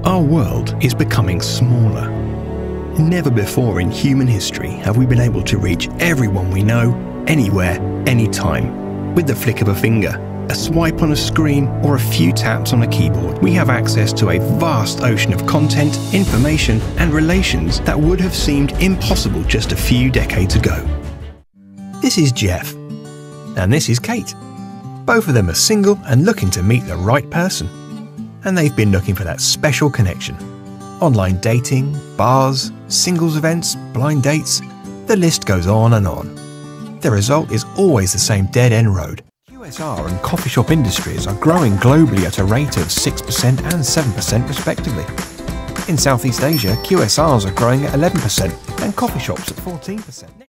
Our world is becoming smaller. Never before in human history have we been able to reach everyone we know, anywhere, anytime. With the flick of a finger, a swipe on a screen, or a few taps on a keyboard, we have access to a vast ocean of content, information, and relations that would have seemed impossible just a few decades ago. This is Jeff. And this is Kate. Both of them are single and looking to meet the right person. And they've been looking for that special connection. Online dating, bars, singles events, blind dates, the list goes on and on. The result is always the same dead-end road. QSR and coffee shop industries are growing globally at a rate of 6% and 7% respectively. In Southeast Asia, QSRs are growing at 11% and coffee shops at 14%.